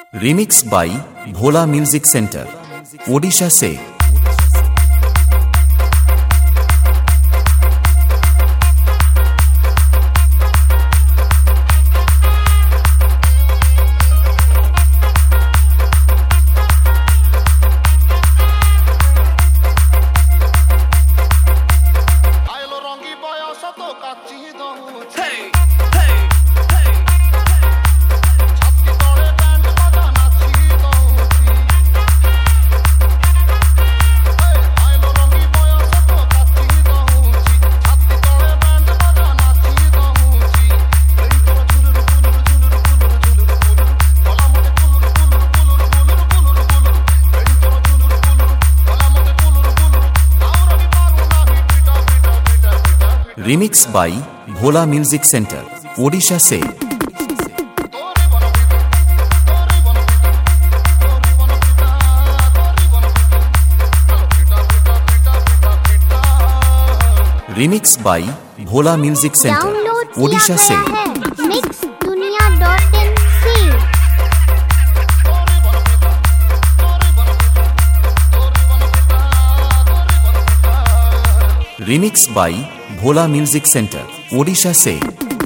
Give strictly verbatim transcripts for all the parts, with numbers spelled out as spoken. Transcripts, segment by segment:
Remix by Bhola music centre Odisha से। Remix by Bhola music centre Odisha से। Remix by Bhola music centre Odisha से। Mix Duniya dot in सी। Remix by Bhola music centre Odisha से।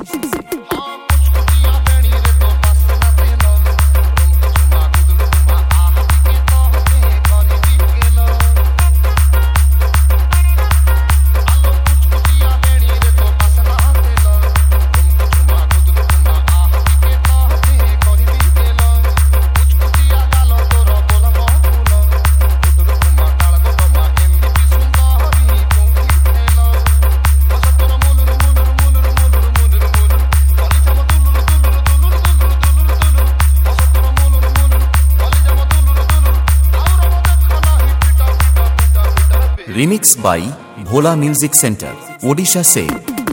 Remix by Bhola music centre Odisha से।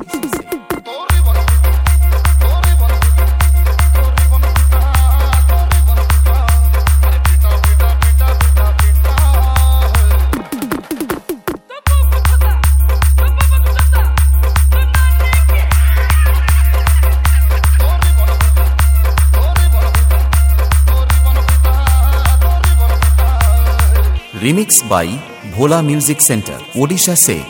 Remix by Bhola music centre Odisha से।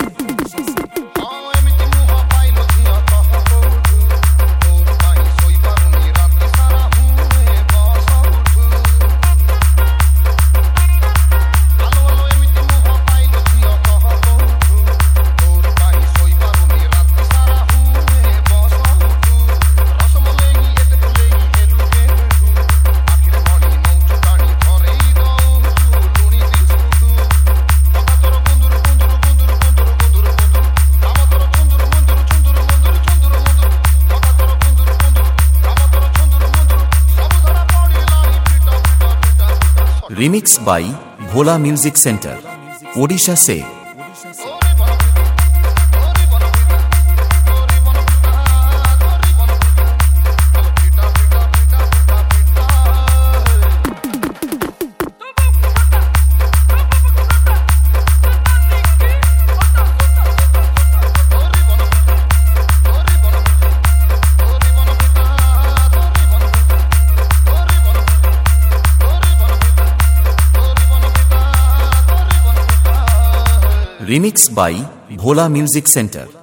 Remix by Bhola music centre Odisha से। Remix by Bhola music centre